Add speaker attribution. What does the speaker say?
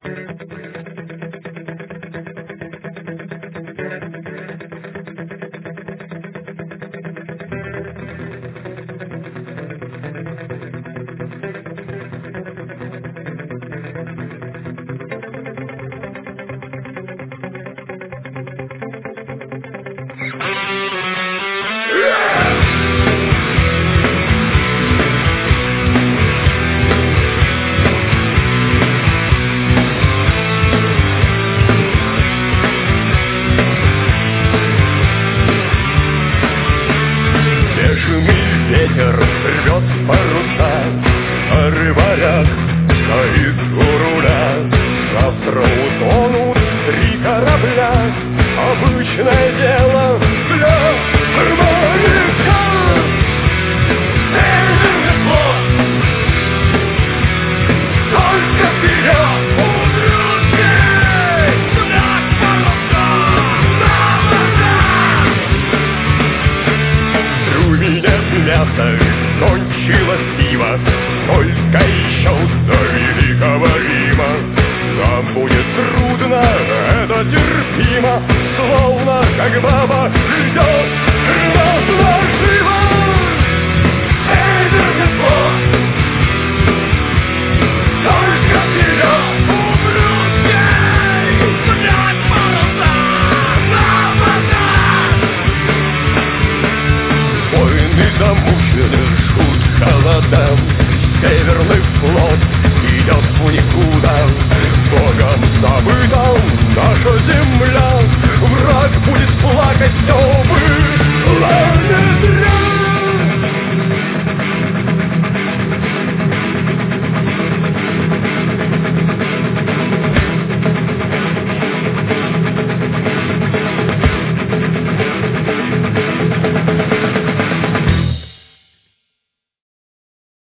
Speaker 1: Ветер рвет паруса, а рыбарях стоит у руля. Завтра утонут 3 корабля, обычное дело для моряка. Северный флот, только вперед! Мясо кончилось пиво, только еще до Великого Рима. Там будет трудно, это терпимо, словно как баба ждет